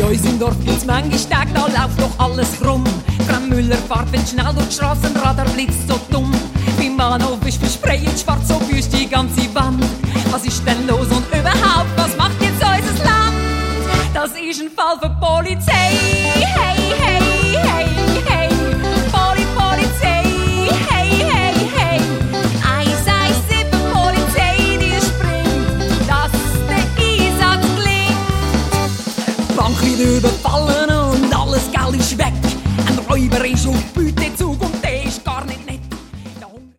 uns im Dorf gibt's manchmal Tage, da läuft doch alles krumm. Frau Müller fährt wenn schnell durch die Strassenradar blitzt so dumm. Beim Bahnhof ist versprayt schwarz, so büßt die ganze Wand. Was ist denn los und überhaupt, was macht jetzt unser Land? Das ist ein Fall für Polizei. Hey, hey, hey, hey. Polizei. Hey, hey, hey. 117 Polizei, die springt, dass der Einsatz gelingt. Bank wird überfallen und alles Geld ist weg. Ein Räuber ist auf Beute